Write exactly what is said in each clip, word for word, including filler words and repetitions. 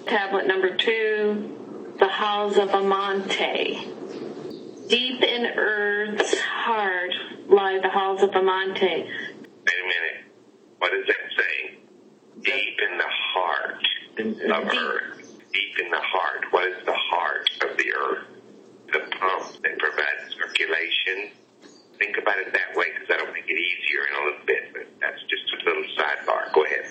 Tablet number two, the halls of Amante. Deep in Earth's heart lie the halls of Amante. Wait a minute. What is that saying? Deep in the heart of Deep. Earth. Deep in the heart. What is the heart of the Earth? The pump that provides circulation. Think about it that way, because that'll make it easier in a little bit, but that's just a little sidebar. Go ahead.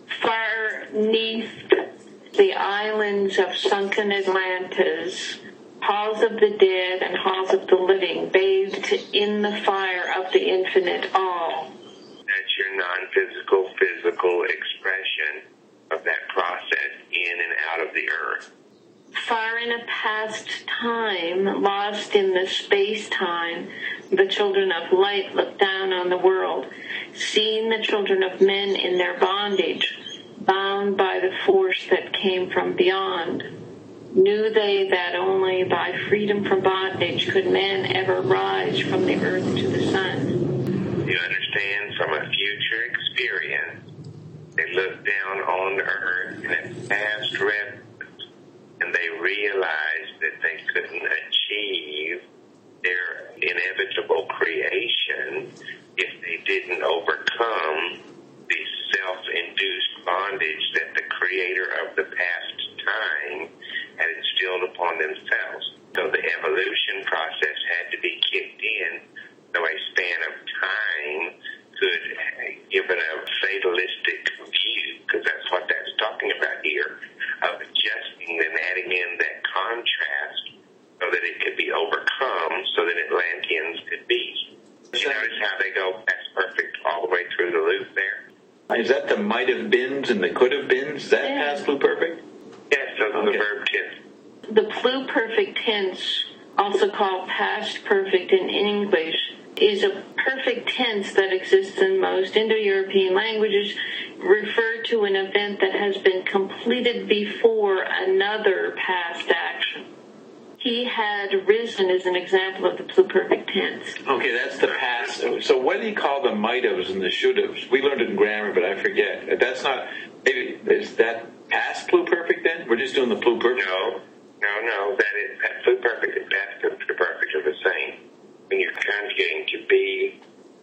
Far neath the islands of sunken Atlantis, halls of the dead and halls of the living, bathed in the fire of the infinite all. That's your non-physical, physical expression of that process in and out of the earth. Far in a past time, lost in the space-time, the children of light looked down on the world, seeing the children of men in their bondage, bound by the force that came from beyond. Knew they that only by freedom from bondage could man ever rise from the earth to the sun. You understand, from a future experience, they looked down on earth in its past reference, and they realized that they couldn't achieve their inevitable creation if they didn't overcome the self-induced bondage that the creator of the past time had instilled upon themselves. So the evolution process had to be kicked in, so a span of time could, given a fatalistic view, because that's what that's talking about here, of adjusting and adding in that contrast so that it could be overcome, so that Atlanteans could be. You notice how they go past perfect all the way through the loop there? Is that the might have beens and the could have beens? Is that Yeah. past pluperfect? Yes, those are Okay. the verb tense. The pluperfect tense, also called past perfect in English, is a perfect tense that exists in most Indo-European languages, referred to an event that has been completed before another past action. He had risen is an example of the pluperfect tense. Okay, that's the past. So what do you call the might haves and the should haves? We learned it in grammar, but I forget. That's not, maybe, is that past pluperfect then? We're just doing the pluperfect? No, no, no. That is that pluperfect and past pluperfect are the same. When you're conjugating to be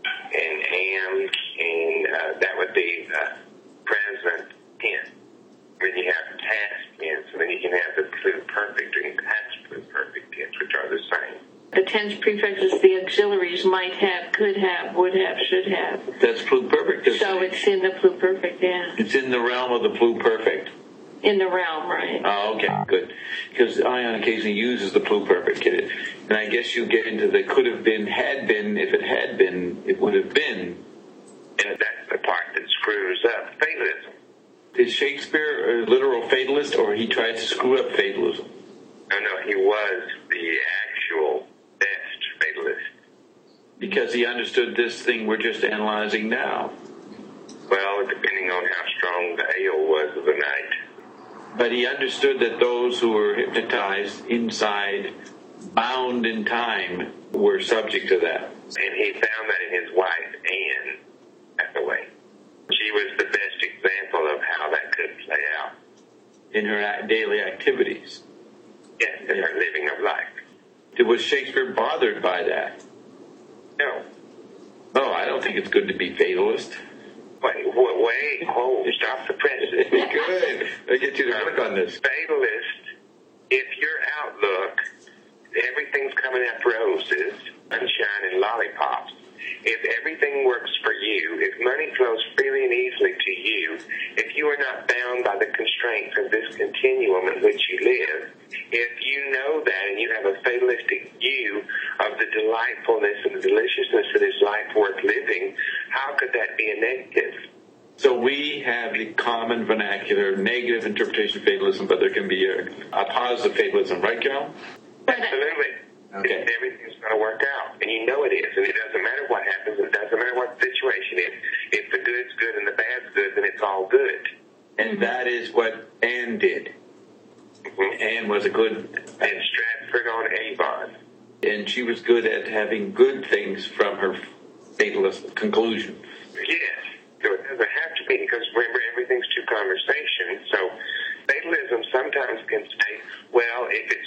and am, and uh, that would be the present tense. When you have past tense, and then you can have the pluperfect and past pluperfect tense, which are the same. The tense prefixes the auxiliaries might have, could have, would have, should have. That's pluperfect. isn't So it? it's in the pluperfect, yeah. It's in the realm of the pluperfect. In the realm, right? Oh, okay, good. Because Ion occasionally uses the pluperfect, and I guess you get into the could have been, had been. If it had been, it would have been. And that's the part that screws up fatalism. Is Shakespeare a literal fatalist, or he tried to screw up fatalism? No, no, he was the actual best fatalist. Because he understood this thing we're just analyzing now. Well, depending on how strong the ale was of the night. But he understood that those who were hypnotized inside, bound in time, were subject to that. And he found that in his wife, Anne Hathaway. She was the best example of how that could play out. In her act- daily activities. Yes, in her living of life. Was Shakespeare bothered by that? No. Oh, I don't think it's good to be fatalist. Wait, wait, wait, hold, stop the presses. Good. I get you to work on this. Fatalist, if your outlook, everything's coming out roses, sunshine, and lollipops, if everything works for you, if money flows freely and easily to you, if you are not bound by the constraints of this continuum in which you live, if you know that and you have a fatalistic view of the delightfulness and the deliciousness of this life worth living, how could that be a negative? So we have the common vernacular negative interpretation of fatalism, but there can be a, a positive fatalism, right, Carol? Absolutely. Okay. Everything's going to work out, and you know it is, and it doesn't matter what happens, it doesn't matter what the situation is. If the good's good and the bad's good, then it's all good. And that is what Anne did. Mm-hmm. Anne was a good, And Stratford on Avon. and she was good at having good things from her fatalist conclusion. Yes. So it doesn't have to be, because remember, everything's two conversation. So fatalism, some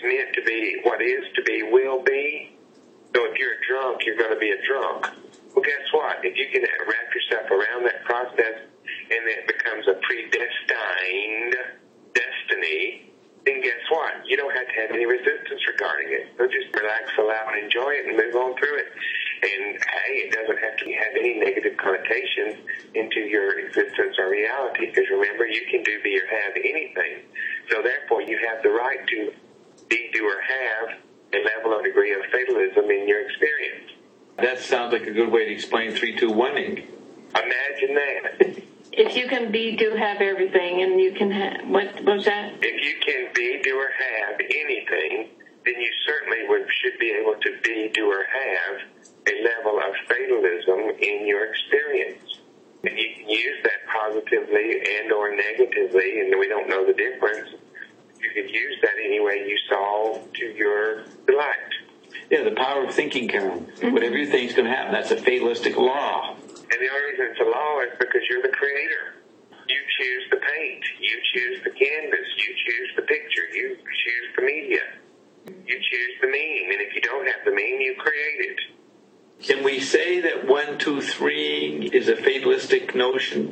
meant to be, what is to be, will be. So if you're a drunk, you're going to be a drunk. Well, guess what? If you can wrap yourself around that process and it becomes a predestined destiny, then guess what? You don't have to have any resistance regarding it. So just relax, allow, and enjoy it and move on through it. And, hey, it doesn't have to have any negative connotations into your existence or reality, because remember, you can do, be, or have anything. So therefore, you have the right to be, do, or have a level or degree of fatalism in your experience. That sounds like a good way to explain three two one-ing. Imagine that. If you can be, do, have everything, and you can have, what, what was that? If you can be, do, or have anything, then you certainly would, should be able to be, do, or have a level of fatalism in your experience. And you can use that positively and or negatively, and we don't know the difference. You could use that any way you saw to your delight. Yeah, the power of thinking, Karen. Mm-hmm. Whatever you think is going to happen, that's a fatalistic law. And the only reason it's a law is because you're the creator. You choose the paint. You choose the canvas. You choose the picture. You choose the media. You choose the meaning. And if you don't have the meaning, you create it. Can we say that one, two, three is a fatalistic notion?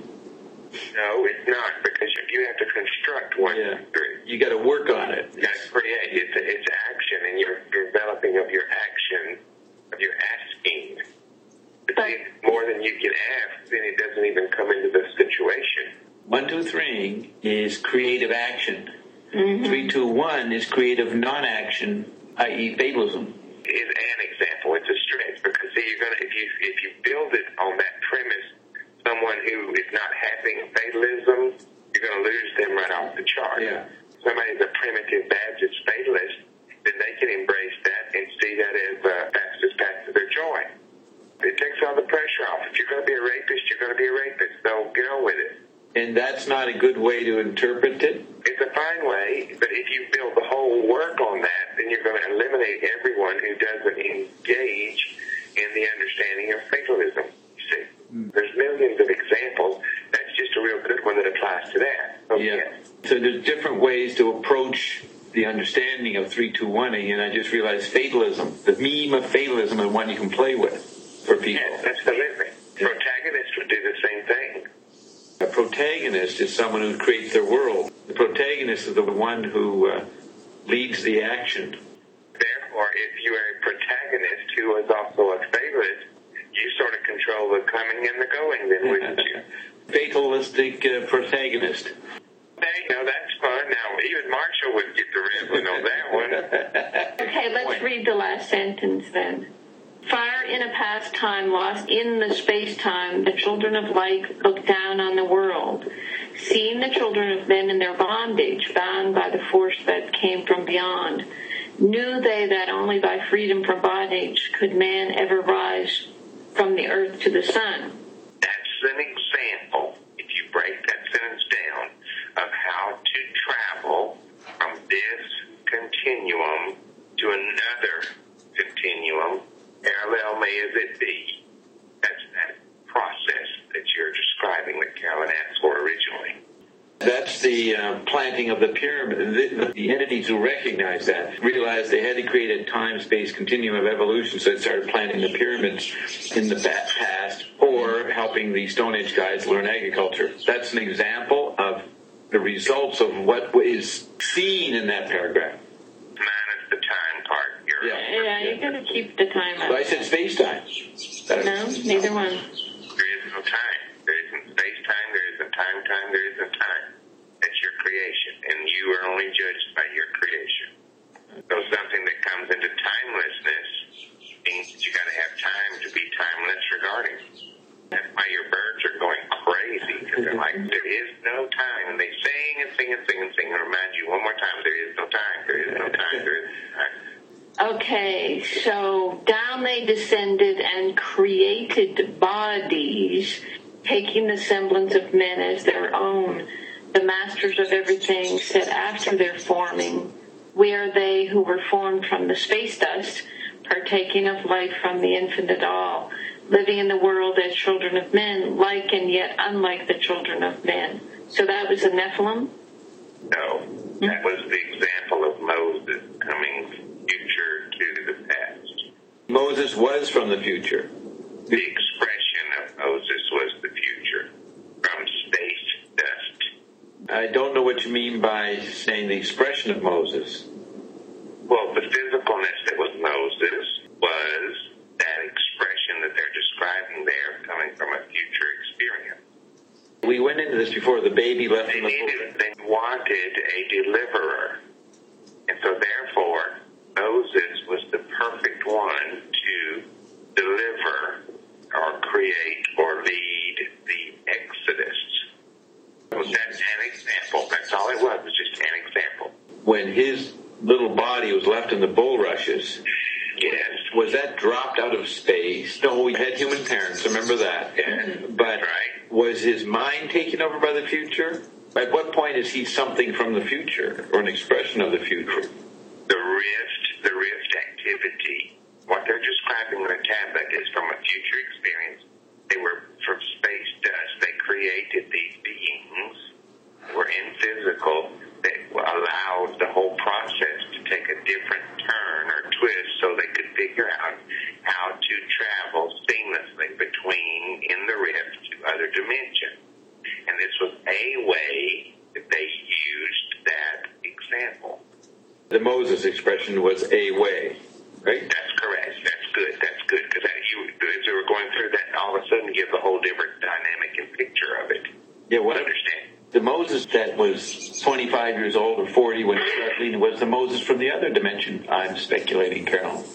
No, it's not, because you have to construct one, yeah. two, three. You got to work on it. You got to create. It's, it's action, and you're developing of your action, of your asking. If it's more than you can ask, then it doesn't even come into the situation. One, two, three is creative action. Mm-hmm. Three, two, one is creative non-action, that is fatalism. Is an example. It's a stretch, because see, you're gonna if you if you build it on that premise, someone who is not having fatalism, you're gonna lose them right off the chart. Yeah. Somebody's a primitive Baptist fatalist, then they can embrace that and see that as a fastest path to their joy. It takes all the pressure off. If you're going to be a rapist, you're going to be a rapist. So get on with it. And that's not a good way to interpret it? It's a fine way, but if you build the whole work on that, then you're going to eliminate everyone who doesn't engage in the understanding of fatalism. You see, mm. There's millions of examples. That's just a real good one that applies to that. So, yeah. Yes. So there's different ways to approach the understanding of three two one-ing, and I just realized fatalism, the meme of fatalism, is one you can play with for people. Yes, absolutely. Protagonists would do the same thing. A protagonist is someone who creates their world. The protagonist is the one who uh, leads the action. Therefore, if you are a protagonist who is also a fatalist, you sort of control the coming and the going, then, wouldn't you? Fatalistic uh, protagonist. There you go, that's fun. Now, even Marshall would get the ribbon on that one. Okay, let's read the last sentence then. Far in a past time lost in the space-time, the children of light looked down on the world. Seeing the children of men in their bondage, bound by the force that came from beyond, knew they that only by freedom from bondage could man ever rise from the earth to the sun. That's an example, if you break that sentence down, of how to travel from this continuum to another continuum, parallel may as it be. That's that process that you're describing that Carolyn asked for originally. That's the uh, planting of the pyramid. The, the entities who recognize that realized they had to create a time-space continuum of evolution, so they started planting the pyramids in the past, or helping the Stone Age guys learn agriculture. That's an example of the results of what is seen in that paragraph. Minus the time part. You're yeah, yeah, you got to keep the time out. So I said space-time. No, neither one. There is no time. There isn't space-time. There isn't time-time. There isn't time. That's your creation, and you are only judged by your creation. So something that comes into timelessness means that you got to have time to be timeless regarding. That's why your birds are going crazy, because they're like, there is no time, and they sing and sing and sing and sing and remind you one more time, there is no time, there is no time, there is no time. Okay, so down they descended and created bodies, taking the semblance of men as their own. The masters of everything said after their forming, we are they who were formed from the space dust, partaking of light from the infinite all, living in the world as children of men, like and yet unlike the children of men. So that was the Nephilim? No. That was the example of Moses coming future to the past. Moses was from the future. The expression of Moses was the future from space dust. I don't know what you mean by saying the expression of Moses. Well, the physicalness that was Moses was that expression that they're describing there coming from a future experience. We went into this before. The baby left They in the needed, they wanted a deliverer. And so therefore, Moses was the perfect one to deliver or create or lead the Exodus. So that's an example. That's all it was, was just an example. when his little body was left in the bulrushes. Yes. Was that dropped out of space? No, we had human parents, remember that. Yes. But Right. was his mind taken over by the future? At what point is he something from the future, or an expression of the future? The rift, the rift activity, what they're describing in the tablet is from a future experience. They were from space dust. They created these beings that were in physical that allowed the whole process to take a different turn or twist so they could figure out how to travel seamlessly between in the rift to other dimensions. And this was a way that they used that example. The Moses expression was a way, right? That's correct. That's good. That's good. Because you, as we were going through that, all of a sudden gives a whole different dynamic and picture of it. Yeah, what Understand? the Moses that was twenty-five years old or forty when he started leading was the Moses from the other dimension, I'm speculating, Carol.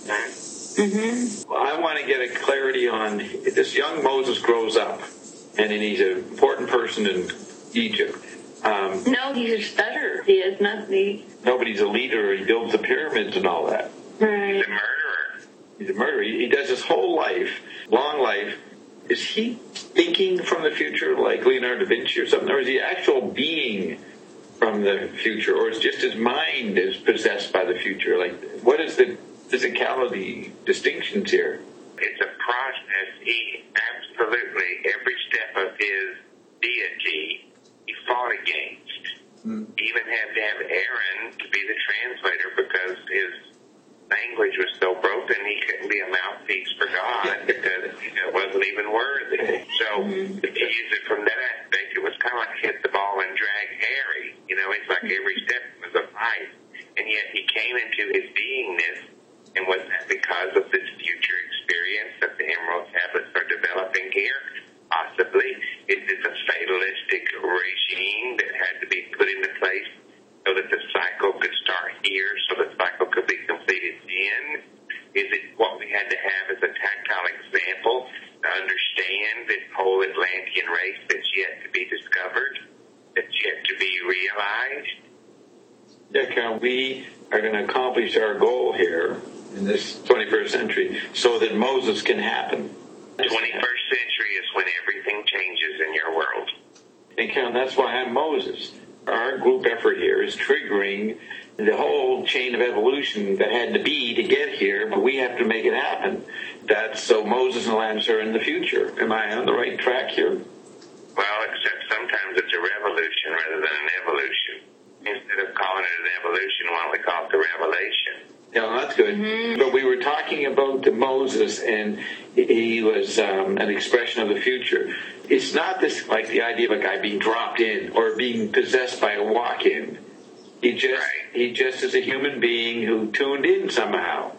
Mm-hmm. I want to get a clarity on this young Moses grows up, and then he's an important person in Egypt. Um, No, he's a stutterer. He is not the... nobody's a leader. He builds the pyramids and all that. Right. The murderer. He's a murderer. He, he does his whole life, long life. Is he thinking from the future like Leonardo da Vinci or something? Or is he actual being from the future? Or is just his mind is possessed by the future? Like, what is the physicality distinctions here? It's a process. He absolutely, every step of his deity, he fought against. Hmm. He even had to have Aaron to be the translator because his language was so broken he couldn't be a mouthpiece for God because it wasn't even worthy. So Mm-hmm. to use it from that aspect, it was kind of like hit the ball and drag Harry. You know, it's like every step was a fight. And yet he came into his beingness, and was that because of this future experience that the Emerald Tablets are developing here? Possibly. Is this a fatalistic regime that had to be put into place so that the cycle could start here, so the cycle could be completed then? Is it what we had to have as a tactile example to understand this whole Atlantean race that's yet to be discovered, that's yet to be realized? Yeah, Carol, we are going to accomplish our goal here in this twenty-first century so that Moses can happen. twenty-first century is when everything changes in your world. And Carol, that's why I'm Moses. Our group effort here is triggering the whole chain of evolution that had to be to get here, but we have to make it happen. That's so Moses and Atlantis are in the future. Am I on the right track here? Well, except sometimes it's a revolution rather than an evolution. Instead of calling it an evolution, why don't we call it the revelation? Yeah, that's good. Mm-hmm. But we were talking about the Moses, and he was um, an expression of the future. It's not this like the idea of a guy being dropped in or being possessed by a walk-in. He just Right. he just is a human being who tuned in somehow.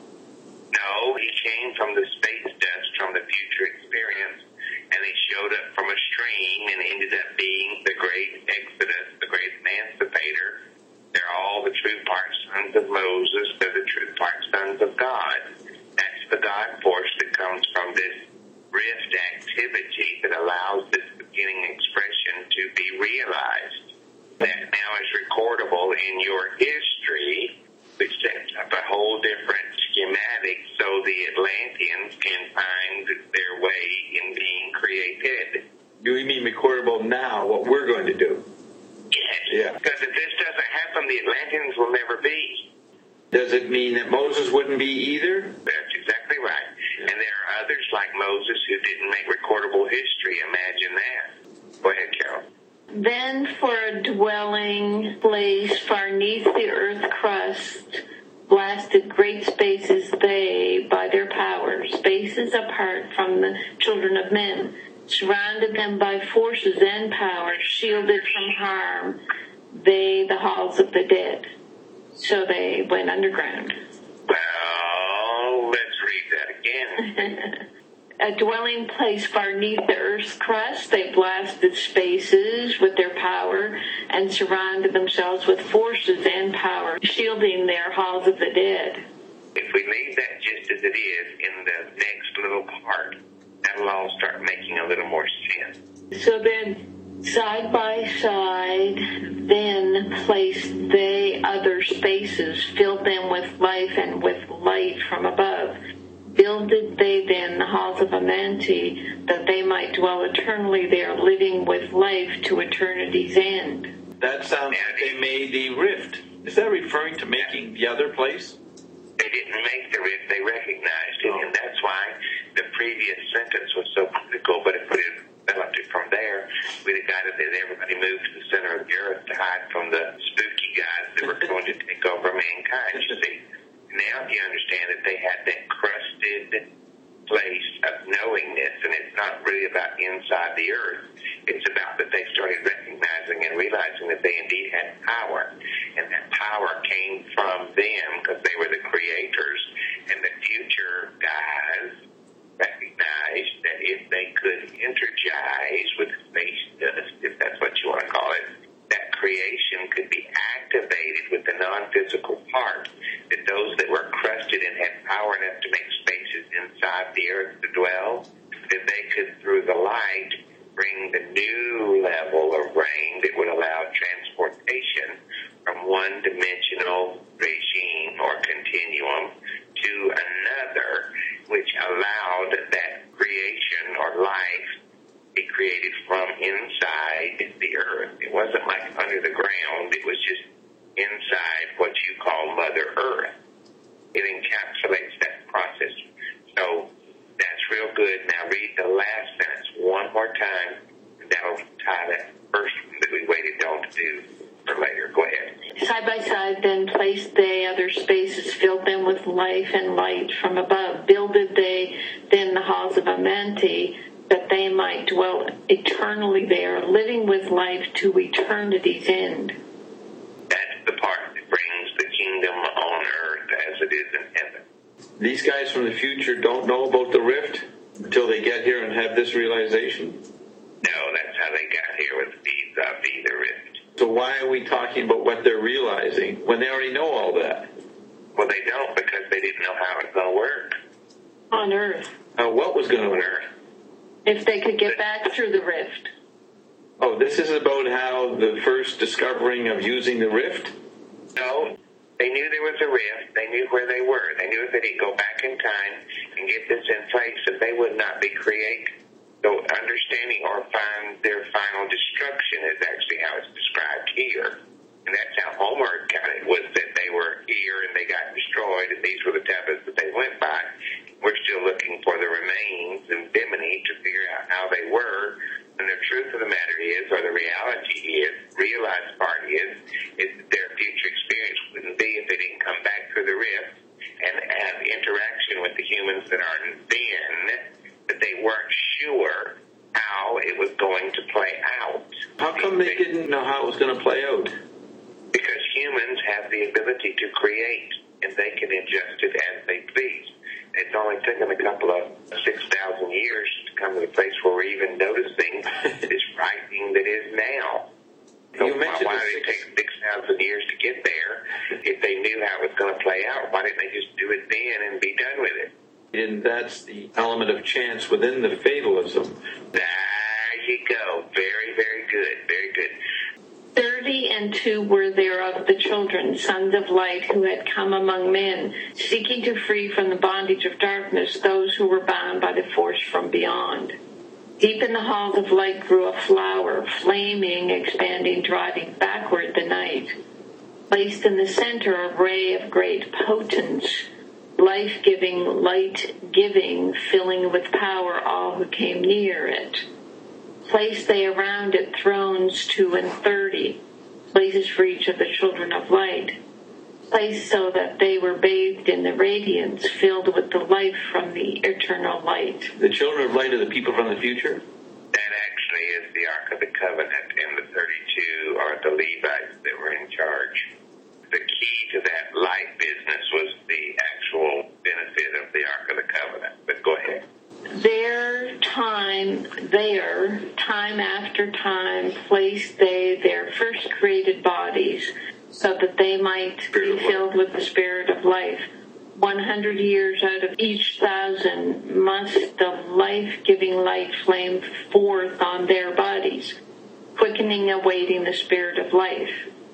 No, he came from the space dust, from the future experience, and he showed up from a stream and ended up being the great Exodus, the great emancipator. They're all the true part sons of Moses. They're the true part sons of God. That's the God force that comes from this rift activity that allows this beginning expression to be realized. That now is recordable in your history, which sets up a whole different schematic so the Atlanteans can find their way in being created. Do you mean recordable now, what we're going to do? Yes. Yeah. Because if this doesn't happen, the Atlanteans will never be. Does it mean that Moses wouldn't be either? That's exactly right. And there are others like Moses who didn't make recordable history. Imagine that. Go ahead, Carol. Then for a dwelling place far neath the earth crust, blasted great spaces they by their power, spaces apart from the children of men, surrounded them by forces and power, shielded from harm, they the halls of the dead. So they went underground. Well, let's read that again. A dwelling place far neath the earth's crust, they blasted spaces with their power and surrounded themselves with forces and power, shielding their halls of the dead. If we leave that just as it is in the next little part, that'll all start making a little more sense. So then, side by side, then placed they other spaces, filled them with life and with light from above. Builded they then the halls of Amenti, that they might dwell eternally there, living with life to eternity's end. That sounds like they made the rift. Is that referring to making the other place? They didn't make the rift, they recognized it, and that's why the previous sentence was so critical. But if we had developed it from there, we'd have got it that everybody moved to the center of the earth to hide from the spooky guys that were going to take over mankind, you see. Now you understand that they had that crusted place of knowingness, and it's not really about inside the earth. It's about that they started recognizing and realizing that they indeed had power, and that power came from them because they were the creators, and the future guys recognized that if they could energize with space dust, if that's what you want to call it, that creation could be activated with the non-physical part, that those that were crusted and had power enough to make spaces inside the earth to dwell, that they could, through the light, bring the new level of rain that would allow transportation from one dimensional regime or continuum to another, which allowed that creation or life be created from inside the earth. It wasn't like under the ground. It was just inside what you call Mother Earth. It encapsulates that process. So that's real good. Now read the last sentence one more time, and that'll tie that first one that we waited on to do for later. Go ahead. Side by side then placed they other spaces, filled them with life and light from above. Builded they then the halls of Amenti, that they might dwell eternally there, living with life to eternity's end. That's the part that brings the kingdom on earth as it is in heaven. These guys from the future don't know about the rift until they get here and have this realization? No, that's how they got here with vis-a-vis the rift. So why are we talking about what they're realizing when they already know all that? Well, they don't, because they didn't know how it was going to work. On earth. Uh, what was going to On work? earth. If they could get back through the rift. Oh, this is about how the first discovering of using the rift? No, they knew there was a rift. They knew where they were. They knew if they didn't go back in time and get this in place, that they would not be created. So understanding or find their final destruction is actually how it's described here. And that's how Homer got it, was that they were here and they got destroyed, and these were the tablets that they went by. We're still looking for the remains and Bimini to figure out how they were. And the truth of the matter is, or the reality is, realized part is, is that their future experience wouldn't be if they didn't come back through the rift and have interaction with the humans that are then, that they weren't sure how it was going to play out. How come they didn't know how it was going to play out? Because humans have the ability to create, and they can adjust it as they please. It's only taken a couple of six thousand years to come to the place where we're even noticing this writing that is now. So You why, mentioned why the did it six- take six thousand years to get there? If they knew how it was going to play out, why didn't they just do it then and be done with it? And that's the element of chance within the fatalism. There you go. Very, very good. Very good. Thirty and two were there of the children, sons of light, who had come among men, seeking to free from the bondage of darkness those who were bound by the force from beyond. Deep in the halls of light grew a flower, flaming, expanding, driving backward the night. Placed in the center a ray of great potence, life-giving, light-giving, filling with power all who came near it. Placed they around it thrones two and thirty, places for each of the children of light. Placed so that they were bathed in the radiance, filled with the life from the eternal light. The children of light are the people from the future? That actually is the Ark of the Covenant, and the thirty-two are the Levites that were in charge. The key to that light business was the actual benefit of the Ark of the Covenant. But go ahead. Their time, there, time after time, placed they their first created bodies, so that they might be filled with the Spirit of life. One hundred years out of each thousand must the life-giving light flame forth on their bodies, quickening, awaiting the Spirit of life.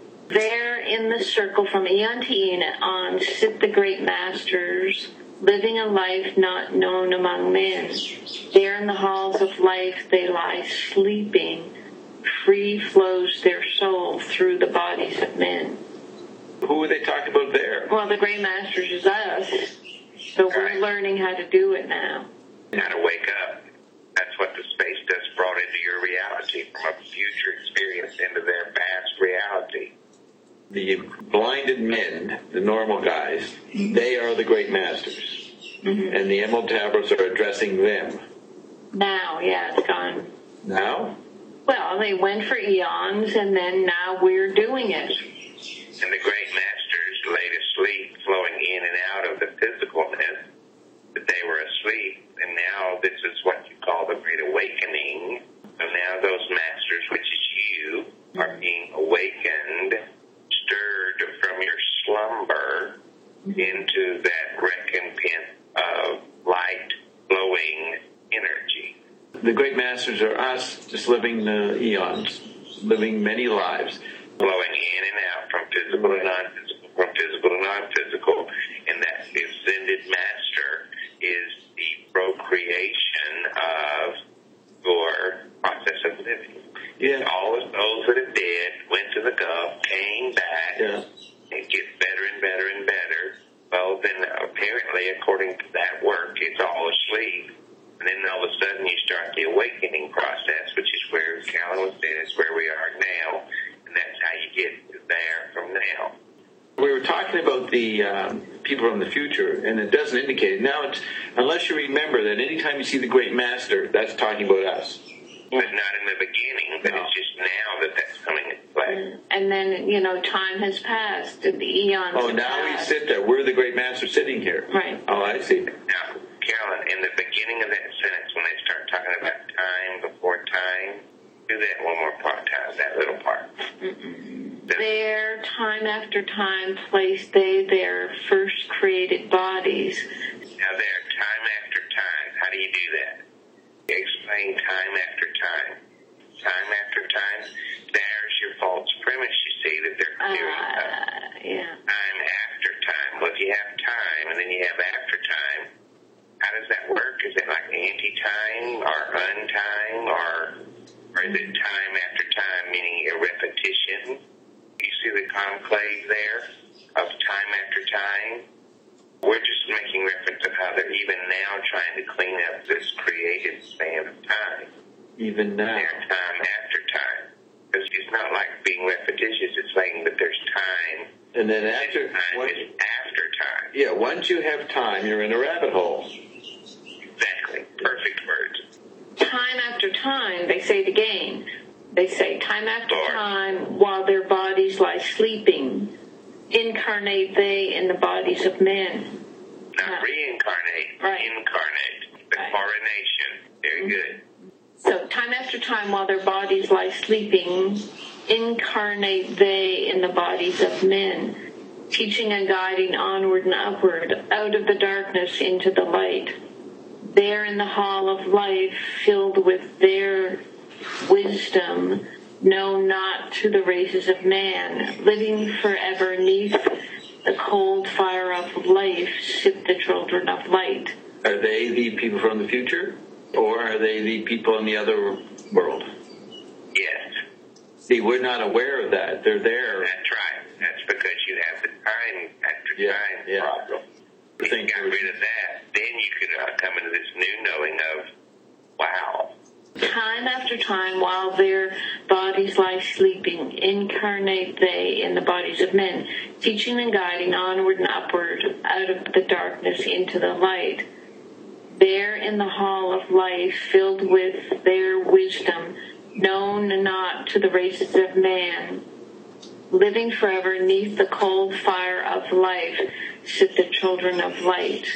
There in the circle from eon to eon sit the great masters, living a life not known among men. There in the halls of life they lie sleeping. Free flows their soul through the bodies of men. Who are they talking about there? Well, the great masters is us, so we're Right. learning how to do it now. How to wake up. That's what the space dust brought into your reality, from a future experience into their past reality. The blinded men, the normal guys, they are the great masters. Mm-hmm. And the Emerald Tablets are addressing them. Now, yeah, it's gone. Now? Well, they went for eons, and then now we're doing it. And the great masters laid asleep, flowing in and out of the physicalness, that they were asleep. And now this is what you call the Great Awakening. So now those masters, which is you, are being awakened, stirred from your slumber into that recompense of light, flowing energy. The great masters are us, just living uh, eons, living many lives. Flowing in and out from physical to non-physical, from physical to non-physical. And that ascended master is the procreation of your process of living. Yeah. All the souls that are dead went to the Gulf, came back, Yeah. and get better and better and better. Well, then apparently, according to that work, it's all asleep. And then all of a sudden you start the awakening process, which is where Callan was saying is where we are now. And that's how you get there from now. We were talking about the um, people from the future, and it doesn't indicate it. Now, it's, unless you remember that anytime you see the great master, that's talking about us. But not in the beginning, but No. it's just now that that's coming into play. And then, you know, time has passed, and the eons Oh, have now we passed. sit there. We're the great master sitting here. Right. Oh, I see. Now, Carolyn, in the beginning of that sentence, when they start talking about time before time, do that one more part, time, that little part. There, time after time, placed they their first created bodies. Now there, time after time, how do you do that? Explain time after time. Time after time, there's your false premise, you see, that they're clearing up. Uh, yeah. Time after time. Well, if you have time and then you have after time, how does that work? Is it like anti-time or untime, or, or is it time after time, meaning a repetition? You see the conclave there of time after time? We're just making reference to how they're even now trying to clean up this created span of time. Even now. Their time after time. Because it's not like being repetitious, it's saying that there's time. And then after, Time once, is after time. yeah, once you have time, you're in a rabbit hole. Exactly. Perfect words. Time after time, they say it again. They say, time after Lord. time, while their bodies lie sleeping, incarnate they in the bodies of men. Not Yeah. reincarnate, Right. incarnate. The Right. coronation. Very good. So time after time, while their bodies lie sleeping, incarnate they in the bodies of men, teaching and guiding onward and upward, out of the darkness into the light. There in the hall of life, filled with their wisdom, known not to the races of man, living forever neath the cold fire of life, sit the children of light. Are they the people from the future? Or are they the people in the other world? Yes. See, we're not aware of that. They're there. That's right. That's because you have the time after Yeah, time yeah. problem. If you Think got we're- rid of that, then you could uh, come into this new knowing of, wow. Time after after time, while their bodies lie sleeping, incarnate they in the bodies of men, teaching and guiding onward and upward out of the darkness into the light. There in the hall of life, filled with their wisdom, known not to the races of man, living forever neath the cold fire of life, sit the children of light.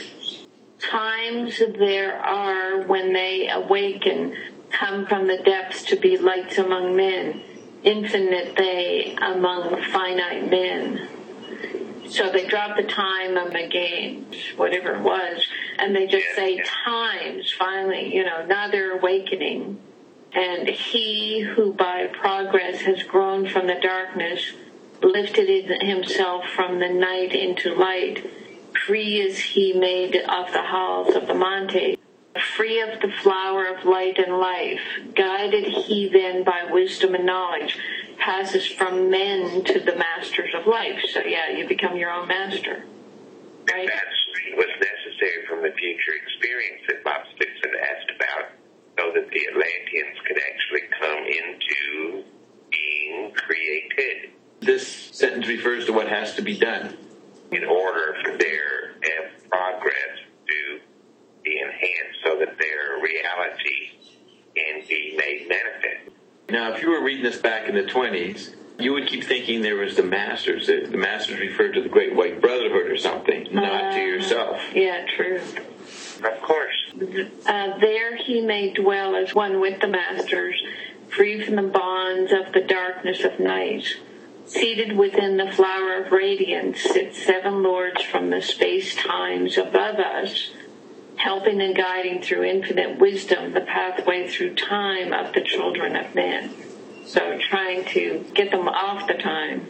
Times there are when they awaken, come from the depths to be lights among men, infinite they among finite men. So they drop the time of the games, whatever it was, and they just say times, finally, you know, now they're awakening. And he who by progress has grown from the darkness, lifted himself from the night into light, free is he made of the halls of the Monte, free of the flower of light and life, guided he then by wisdom and knowledge, passes from men to the masters of life. So yeah, you become your own master. Right? That's what's necessary from the future experience that Bob Stixon asked about, so that the Atlanteans could actually come into being created. This sentence refers to what has to be done. In order for their uh, progress to be enhanced so that their reality can be made manifest. Now, if you were reading this back in the twenties, you would keep thinking there was the Masters. The Masters referred to the Great White Brotherhood or something, not uh, to yourself. Yeah, true. Of course. Uh, there he may dwell as one with the Masters, free from the bonds of the darkness of night. Seated within the flower of radiance sit seven lords from the space-times above us, helping and guiding through infinite wisdom the pathway through time of the children of men. So trying to get them off the time.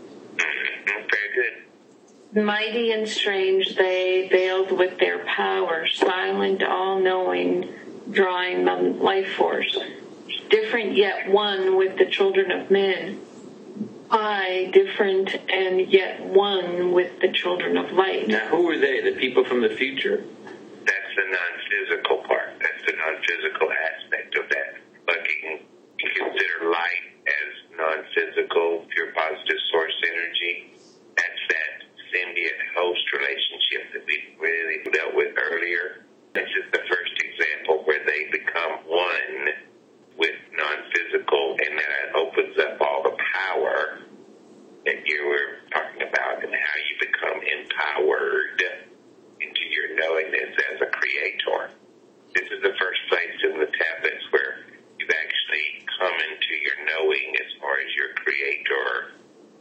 Very good. Mighty and strange they, veiled with their power, silent, all-knowing, drawing the life force. Different yet one with the children of men. I, different and yet one with the children of light. Now, who are they? The people from the future? That's the non-physical part. That's the non-physical aspect of that. But you can, you can consider light as non-physical, pure positive source energy. That's that symbiote host relationship that we really dealt with earlier. This is the first example where they become one with non-physical, and that opens up all the power that you were talking about and how you become empowered into your knowingness as a creator. This is the first place in the tablets where you've actually come into your knowing as far as your creator,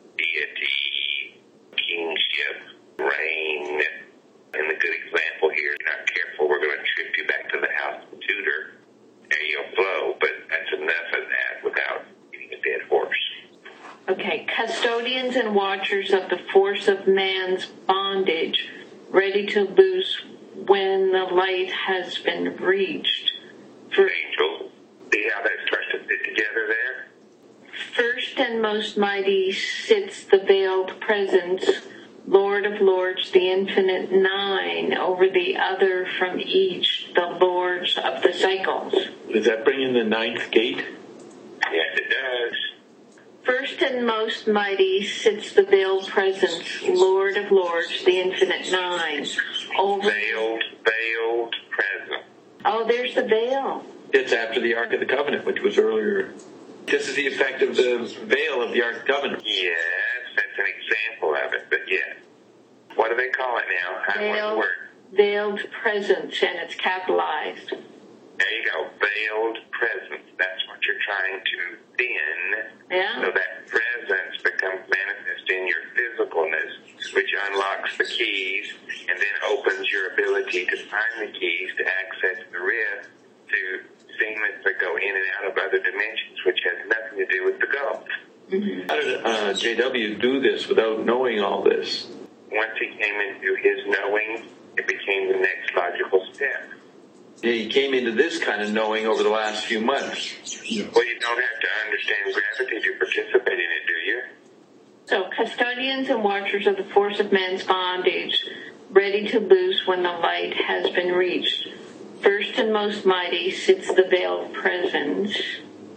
deity, kingship, reign. And the good example here, if you're not careful, we're going to trip you back to the house of Tudor. There you'll flow, but that's enough of that without getting a dead horse. Okay, custodians and watchers of the force of man's bondage, ready to loose when the light has been reached. For angels, see how that starts to fit together there? First and most mighty sits the veiled presence, Lord of lords, the infinite nine, over the other from each, the lords of the cycles. Does that bring in the ninth gate? Yes, it does. First and most mighty sits the veiled presence, Lord of lords, the infinite nine. Over Veiled, veiled presence. Oh, there's the veil. It's after the Ark of the Covenant, which was earlier. This is the effect of the veil of the Ark of the Covenant. Yes, that's an example of it, but yes. What do they call it now? How, Veiled, what's the word? veiled presence, and it's capitalized. There you go, veiled presence. That's what you're trying to thin. Yeah. So that presence becomes manifest in your physicalness, which unlocks the keys and then opens your ability to find the keys to access the rift to seamlessly go in and out of other dimensions, which has nothing to do with the gulf. Mm-hmm. How did uh, J W do this without knowing all this? Once he came into his knowing, it became the next logical step. He came into this kind of knowing over the last few months. Well, you don't have to understand gravity to participate in it, do you? So, custodians and watchers of the force of man's bondage, ready to loose when the light has been reached. First and most mighty sits the veiled presence.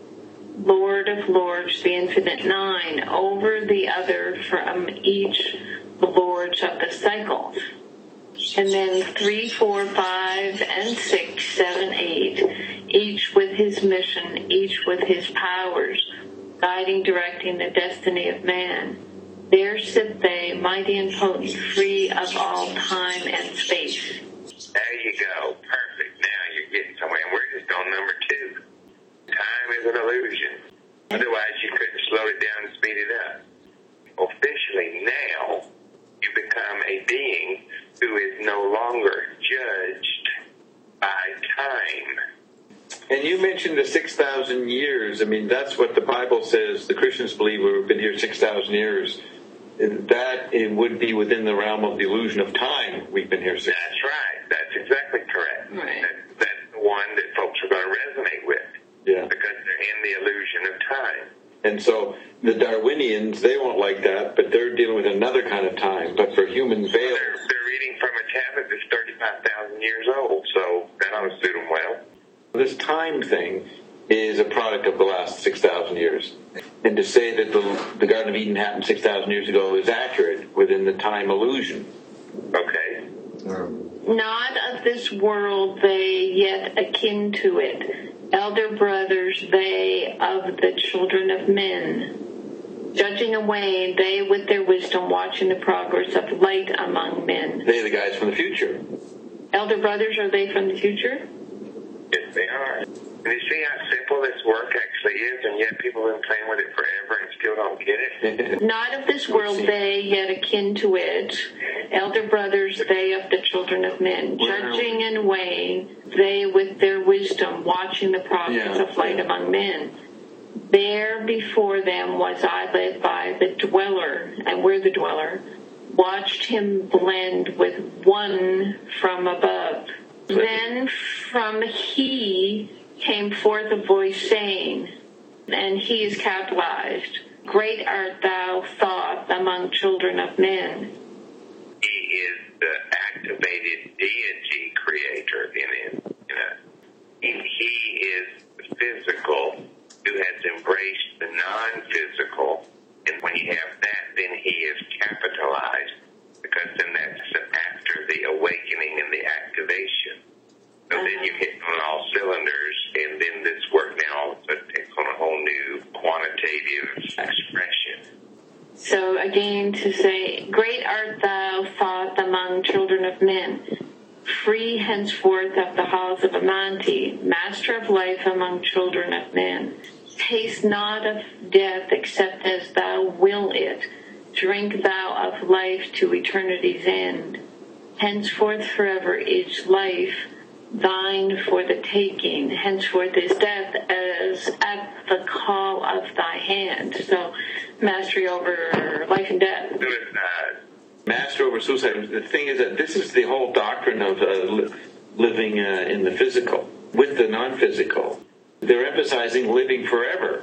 Lord of Lords, the infinite nine, over the other from each the lords of the cycles. And then three, four, five, and six, seven, eight, each with his mission, each with his powers, guiding, directing the destiny of man. There sit they, mighty and potent, free of all time and space. There you go. Perfect. Now you're getting somewhere. And we're just on number two. Time is an illusion. Otherwise, you couldn't slow it down and speed it up. Officially, now, you become a being who is no longer judged by time. And you mentioned the six thousand years. I mean, that's what the Bible says. The Christians believe we've been here six thousand years. That it would be within the realm of the illusion of time. We've been here six. That's right. That's exactly correct. Right. That, that's the one that folks are going to resonate with. Yeah. Because they're in the illusion of time. And so the Darwinians, they won't like that, but they're dealing with another kind of time. But for human veil, They're, they're reading from a tablet that's thirty-five thousand years old, so that ought to suit them well. this time thing is a product of the last six thousand years. And to say that the, the Garden of Eden happened six thousand years ago is accurate within the time illusion. Okay. Not of this world, they yet akin to it. Elder brothers, they of the children of men. Judging away, they with their wisdom watching the progress of light among men. They're the guys from the future. Elder brothers, are they from the future? Yes, they are. And you see how simple this work actually is, and yet people have been playing with it forever and still don't get it? Not of this world, they yet akin to it. Elder brothers, they of the children of men. Judging and weighing, they with their wisdom watching the progress Yeah. of light among men. There before them was I led by the dweller, and we're the dweller, watched him blend with one from above. Then from he came forth a voice saying, and he is capitalized, Great art thou, thought, among children of men. He is the activated deity creator in it. You know, and he is the physical who has embraced the non-physical, and when you have that, then he is capitalized, because then that's after the awakening and the activation. So then you hit on all cylinders, and then this work now all of a sudden takes on a whole new quantitative expression. So again to say, Great art thou, thought, among children of men, free henceforth of the halls of Amanti, master of life among children of men. Taste not of death except as thou will it. Drink thou of life to eternity's end. Henceforth forever is life thine for the taking. Henceforth is death as at the call of thy hand. So mastery over life and death. Suicide. Master over suicide. The thing is that this is the whole doctrine of uh, li- living uh, in the physical with the non-physical. They're emphasizing living forever.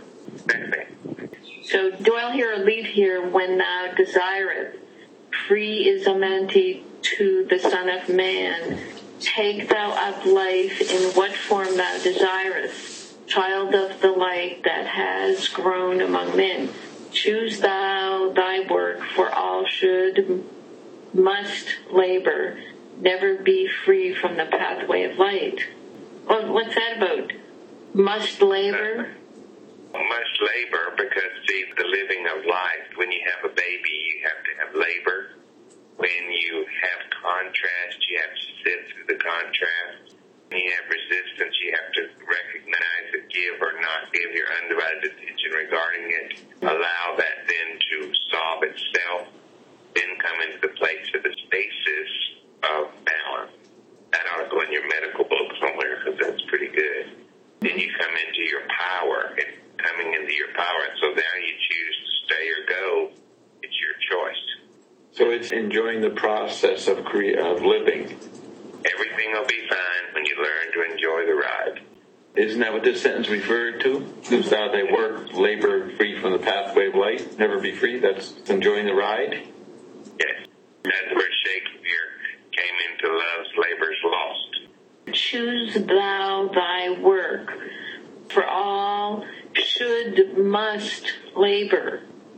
So dwell here or leave here when thou desireth. Free is Amanti to the Son of Man. Take thou up life in what form thou desirest. Child of the light that has grown among men. Choose thou thy work, for all should, must labor, never be free from the pathway of light. Well, what's that about? Must labor? Must labor, because see, the living of life, when you have a baby, you have to have labor. When you have contrast, you have to sit through the contrast. When you have resistance, you have to recognize it, give or not give your undivided attention regarding it. Allow that then to solve itself. Then come into the place of the stasis of balance. That ought to go in your medical book somewhere, because that's pretty good. Then you come into your power, and coming into your power. And so now you choose to stay or go. It's your choice. So it's enjoying the process of cre- of living. Everything will be fine when you learn to enjoy the ride. Isn't that what this sentence referred to? Who's thou they work, labor free from the pathway of light, never be free? That's enjoying the ride? Yes. That's where Shakespeare came into Love's Labor's Lost. Choose thou thy work, for all should, must labor.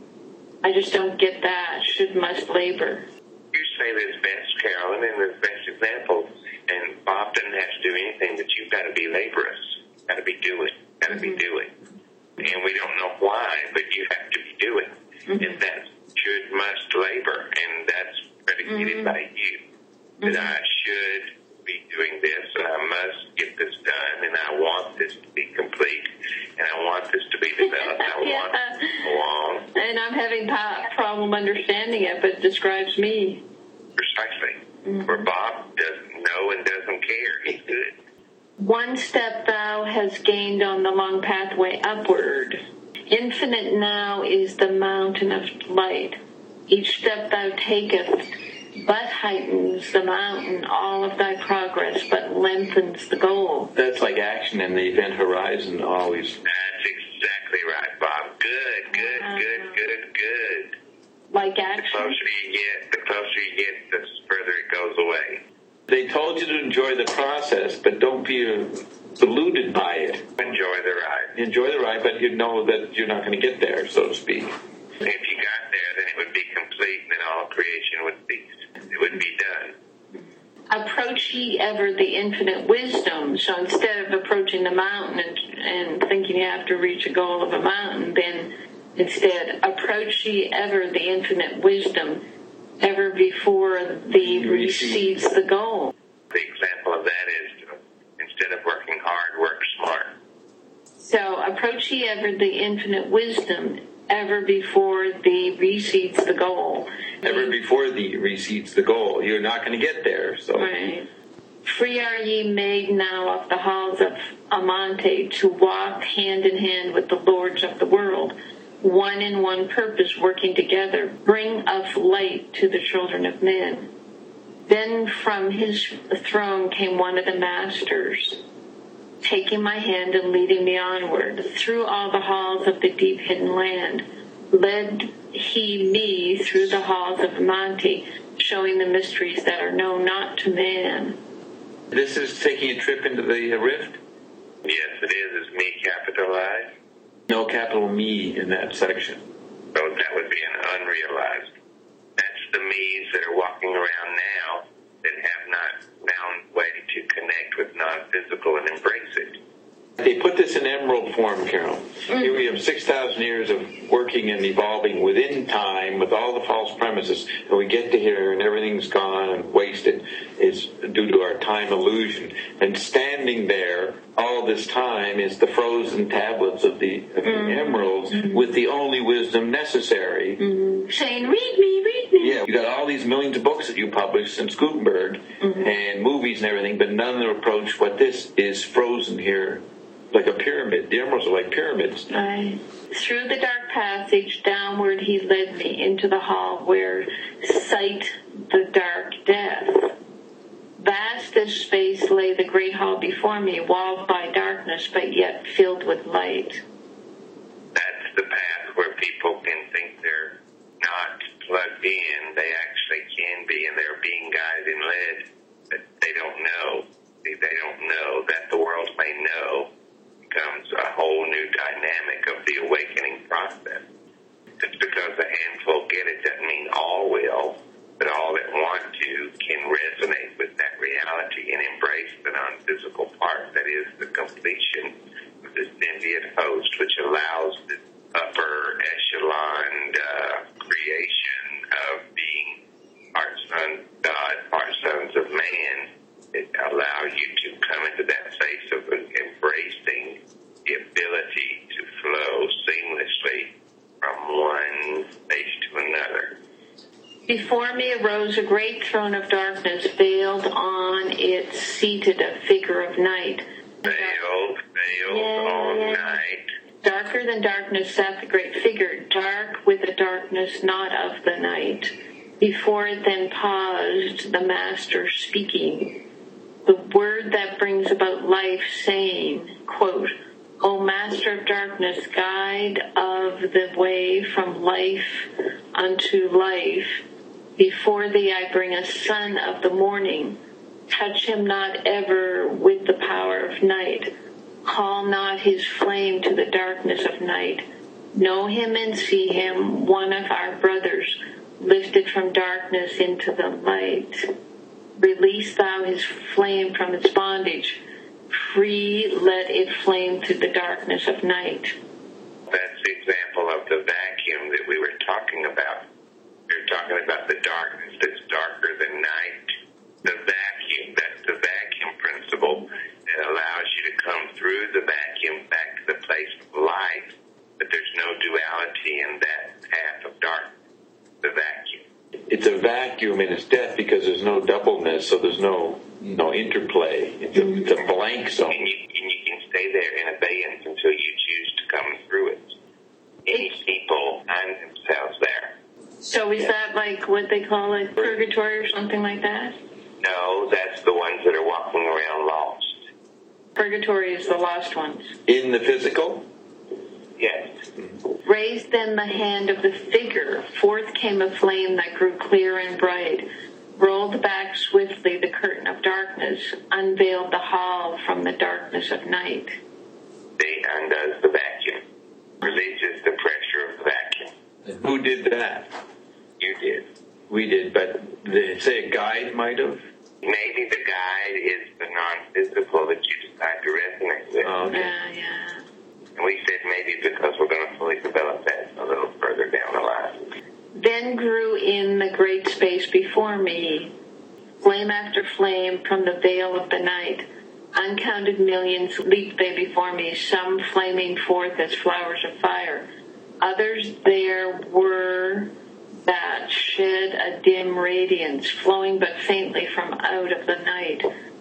I just don't get that. Should, must labor. You say this best, Carolyn, and there's best examples. And Bob doesn't have to do anything, but you've got to be laborious. Got to be doing. Got to mm-hmm. be doing. And we don't know why, but you have to be doing. Mm-hmm. And that should, must labor. And that's predicated mm-hmm. by you. That mm-hmm. I should be doing this, and I must get this done, and I want this to be complete, and I want this to be developed. I yeah. want it to go along. And I'm having a problem understanding it, but it describes me. Precisely. Mm-hmm. Where Bob doesn't know and doesn't care. He's good. One step thou hast gained on the long pathway upward. Infinite now is the mountain of light. Each step thou takest but heightens the mountain, all of thy progress, but lengthens the goal. That's like action in the event horizon always. That's exactly right, Bob. Good, good, uh, good, good, good. Like action? The closer you get, the closer you get, the further it goes away. They told you to enjoy the process, but don't be deluded by it. Enjoy the ride. Enjoy the ride, but you know that you're not going to get there, so to speak. If you got there, then it would be complete, and then all creation would be it would be done. Approach ye ever the infinite wisdom. So instead of approaching the mountain and, and thinking you have to reach a goal of a mountain, then instead approach ye ever the infinite wisdom, ever before thee recedes the goal. The example of that is to, instead of working hard, work smart. So approach ye ever the infinite wisdom, ever before thee recedes the goal. Ever before thee recedes the goal. You're not going to get there. So. Right. Free are ye made now of the halls of Amante to walk hand in hand with the lords of the world, one in one purpose working together, bring of light to the children of men. Then from his throne came one of the masters, taking my hand and leading me onward through all the halls of the deep hidden land. Led he me through the halls of Amante, showing the mysteries that are known not to man. This is taking a trip into the rift? Yes, it is. Is me capitalized? No capital me in that section. So that would be an unrealized. That's the me's that are walking around now that have not found a way to connect with non-physical and embrace it. They put this in emerald form, Carol. Mm-hmm. Here we have six thousand years of working and evolving within time with all the false premises, and we get to here and everything's gone and wasted. It's due to our time illusion. And standing there all this time is the frozen tablets of the, of mm-hmm. the emeralds mm-hmm. with the only wisdom necessary. Mm-hmm. Saying, read me, read me. Yeah, you got all these millions of books that you published since Gutenberg mm-hmm. and movies and everything, but none of them approach what this is frozen here. Like a pyramid. The emeralds are like pyramids. Right. Through the dark passage downward he led me into the hall where sight the dark death. Vast as space lay the great hall before me, walled by darkness, but yet filled with light. That's the path where people can think they're not plugged in. They actually can be, and they're being guided and led. But they don't know. They don't know that the world may know. Becomes a whole new dynamic of the awakening process. Just because a handful get it doesn't mean all will, but all that want to can resonate with that reality and embrace the non-physical part that is the completion of this sentient host, which allows this upper echelon uh, creation of being part sons of God, part sons of man. It allows you to come into that space of embracing the ability to flow seamlessly from one space to another. Before me arose a great throne of darkness, veiled on it seated a figure of night. Veiled, veiled yeah. on night. Darker than darkness sat the great figure, dark with the darkness not of the night. Before it then paused the master speaking, the word that brings about life, saying, quote, O Master of Darkness, guide of the way from life unto life, before thee I bring a son of the morning. Touch him not ever with the power of night. Call not his flame to the darkness of night. Know him and see him, one of our brothers, lifted from darkness into the light. Release thou his flame from its bondage. Free let it flame through the darkness of night. That's the example of the vacuum that we were talking about. We were talking about the darkness that's darker than night. The vacuum, that's the vacuum principle that allows you to come through the vacuum back to the place of light. But there's no duality in that path of darkness, the vacuum. It's a vacuum in its death because there's no doubleness, so there's no, you know, interplay. It's a, it's a blank zone. And you, and you can stay there in abeyance until you choose to come through it. Many people find themselves there. So is that like what they call it, purgatory or something like that? No, that's the ones that are walking around lost. Purgatory is the lost ones. In the physical? Yes. Raised then the hand of the figure. Forth came a flame that grew clear and bright. Rolled back swiftly the curtain of darkness. Unveiled the hall from the darkness of night. They undoes the vacuum. Releases the pressure of the vacuum. Who did that? You did. We did, but they say a guide might have? Maybe the guide is the non-physical that you decide to resonate with. Oh, okay. Yeah, yeah. And we said maybe because we're going to fully develop that a little further down the line. Then grew in the great space before me, flame after flame from the veil of the night. Uncounted millions leaped they before me, some flaming forth as flowers of fire. Others there were that shed a dim radiance, flowing but faintly from out of the night.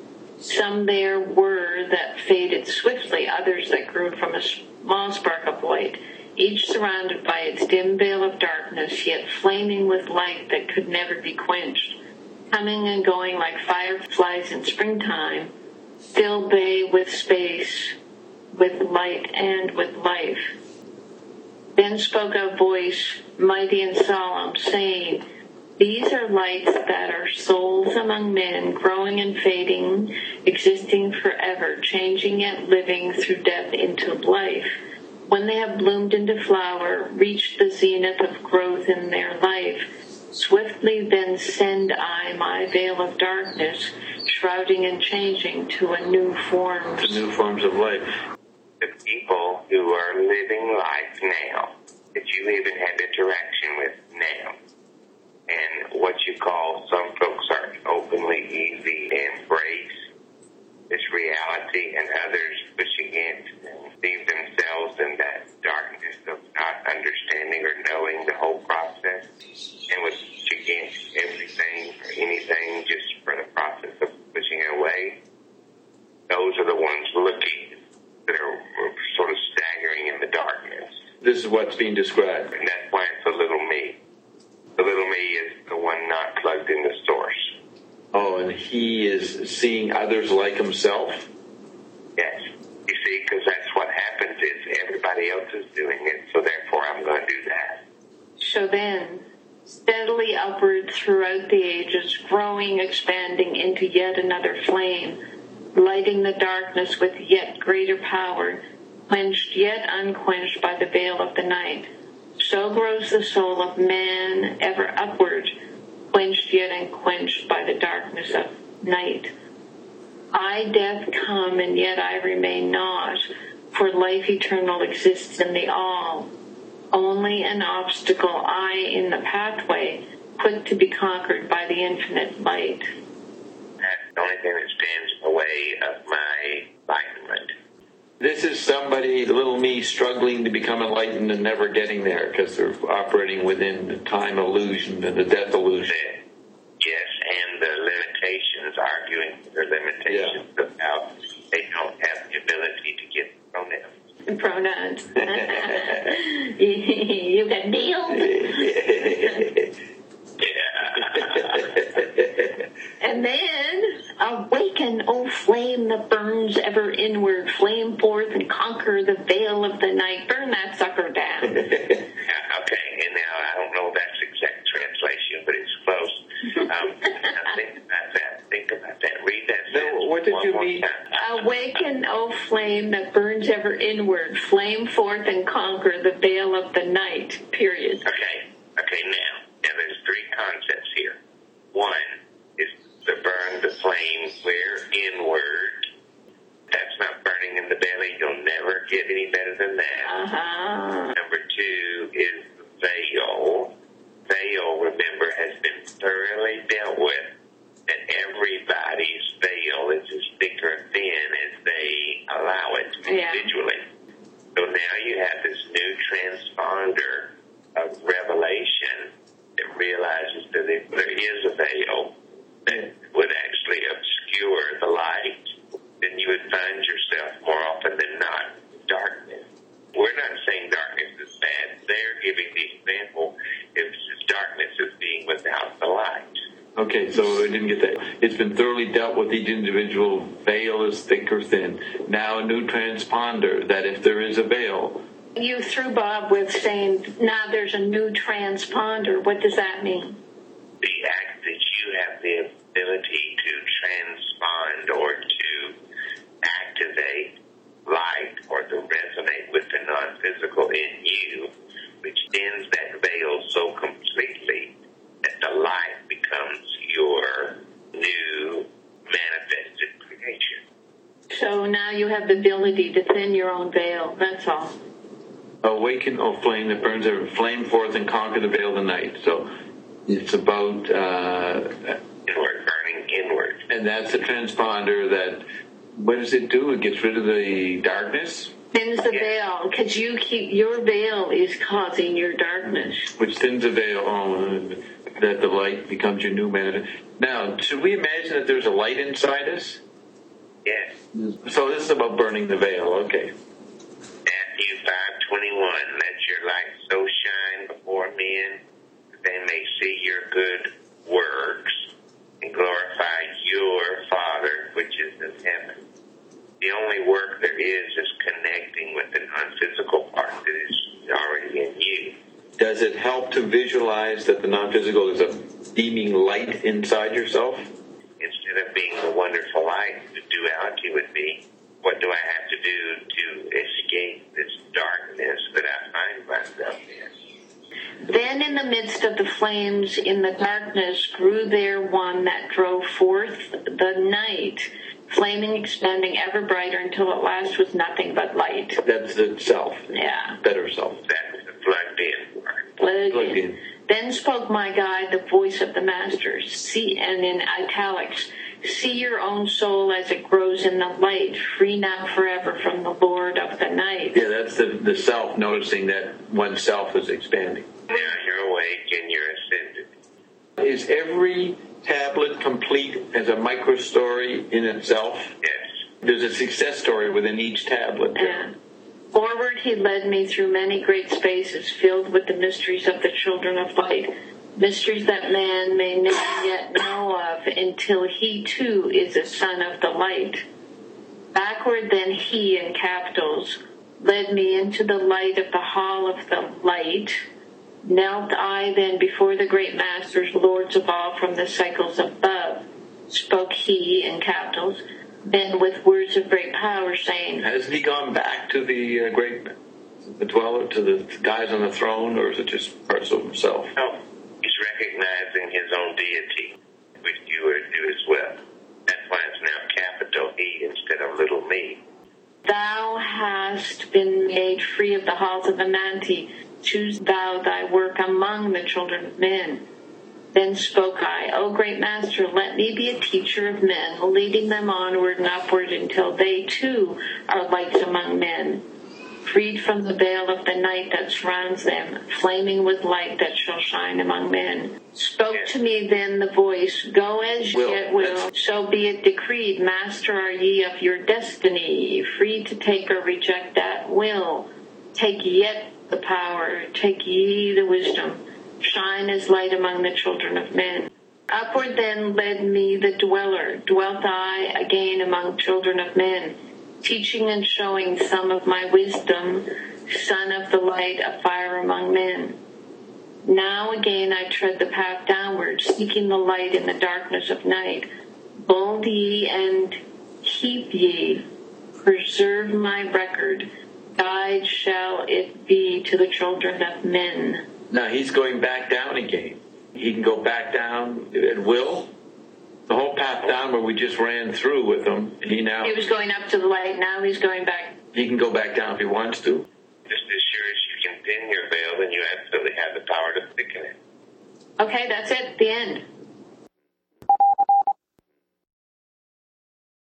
Some there were that faded swiftly, others that grew from a small spark of light, each surrounded by its dim veil of darkness, yet flaming with light that could never be quenched. Coming and going like fireflies in springtime, filled they with space, with light and with life. Then spoke a voice, mighty and solemn, saying, These are lights that are souls among men, growing and fading, existing forever, changing yet living through death into life. When they have bloomed into flower, reached the zenith of growth in their life, swiftly then send I my veil of darkness, shrouding and changing to a new forms. To new forms of life. The people who are living life now, that you even have interaction with now, and what you call, some folks are openly easy to embrace this reality, and others push against and leave themselves in that darkness of not understanding or knowing the whole process, and would push against everything or anything just for the process of pushing it away. Those are the ones looking that are sort of staggering in the darkness. This is what's being described. And that's why it's a little me. The little me is the one not plugged in the source. Oh, and he is seeing others like himself? Yes. You see, because that's what happens is everybody else is doing it, so therefore I'm going to do that. So then, steadily upward throughout the ages, growing, expanding into yet another flame, lighting the darkness with yet greater power, quenched yet unquenched by the veil of the night. So grows the soul of man ever upward, quenched yet unquenched by the darkness of night. I, death, come, and yet I remain not, for life eternal exists in the all. Only an obstacle I in the pathway, quick to be conquered by the infinite light. That's the only thing that stands in the way of my enlightenment. This is somebody, the little me, struggling to become enlightened and never getting there because they're operating within the time illusion and the death illusion. Yes, and the limitations, arguing their limitations yeah. about they don't have the ability to get pronouns. Pronouns. You got nailed. Yeah. And then, awaken, O flame that burns ever inward, flame forth and conquer the veil of the night. Burn that sucker down. Okay, and now I don't know if that's exact translation, but it's close. Um, now think about that. Think about that. Read that. No, what did one you more mean? time. Awaken, O flame that burns ever inward, flame forth and conquer the veil of the night, period. Okay, okay, now, now there's three concepts here. One is to burn the flame where inward. That's not burning in the belly. You'll never get any better than that. Uh-huh. Number two is the veil. Veil, remember, has been thoroughly dealt with. And everybody's veil is as thick or thin as they allow it individually. Yeah. So now you have this new transponder of revelation that realizes that if there is a veil that would actually obscure the light, then you would find yourself more often than not in darkness. We're not saying darkness is bad. They're giving the example if darkness is being without the light. Okay, so I didn't get that. It's been thoroughly dealt with. Each individual veil is thick or thin. Now a new transponder that if there is a veil. You threw Bob with saying, now there's a new transponder. What does that mean? The act that you have the ability to transpond or to activate light or to resonate with the non-physical in you, which thins that veil so completely that the light becomes your new manifested creation. So now you have the ability to thin your own veil. That's all. Awaken, O flame that burns ever, flame forth and conquer the veil of the night. So it's about uh, inward, burning inward. And that's a transponder that, what does it do? It gets rid of the darkness? Thins the veil, because you keep, your veil is causing your darkness. Which thins the veil, oh, that the light becomes your new man. Now, should we imagine that there's a light inside us? Yes. So this is about burning the veil, okay. Matthew five twenty-one, let your light so shine before men that they may see your good works and glorify your Father which is in heaven. The only work there is is connecting with the non-physical part that is already in you. Does it help to visualize that the non-physical is a beaming light inside yourself? Instead of being the wonderful light, the duality would be, what do I have to do to escape this darkness that I find myself in? Then in the midst of the flames in the darkness grew there one that drove forth the night, flaming, expanding ever brighter until at last was nothing but light. That's the self. Yeah. Better self. That's the plugged in part. Plugged, plugged in. in. Then spoke my guide, the voice of the Master, see, and in italics, see your own soul as it grows in the light, free now forever from the Lord of the night. Yeah, that's the, the self noticing that oneself is expanding. Now you're awake and you're ascended. Is every tablet complete as a micro story in itself? Yes. There's a success story within each tablet. Yeah. Forward he led me through many great spaces filled with the mysteries of the children of light, mysteries that man may never yet know of until he too is a son of the light. Backward then he, in capitals, led me into the light of the hall of the light. Knelt I then before the great masters, lords of all from the cycles above. Spoke he, in capitals, then with words of great power, saying, Hasn't he gone back to the uh, great the dweller, to the guys on the throne, or is it just parts of himself? No, he's recognizing his own deity, which you are do as well. That's why it's now capital E instead of little me. Thou hast been made free of the halls of Amanti. Choose thou thy work among the children of men. Then spoke I, O great master, let me be a teacher of men, leading them onward and upward until they too are lights among men, freed from the veil of the night that surrounds them, flaming with light that shall shine among men. Spoke to me then the voice, go as will. ye will, so be it decreed, master are ye of your destiny, free to take or reject at will. Take yet the power, take ye the wisdom, shine as light among the children of men. Upward then led me the dweller, dwelt I again among children of men, teaching and showing some of my wisdom, son of the light, a fire among men. Now again I tread the path downward, seeking the light in the darkness of night. Bold ye and keep ye, preserve my record. Guide shall it be to the children of men. Now he's going back down again. He can go back down at will. The whole path down where we just ran through with him, he now... He was going up to the light, now he's going back. He can go back down if he wants to. Just as sure as you can thin your veil, then you absolutely have the power to thicken it. Okay, that's it. The end.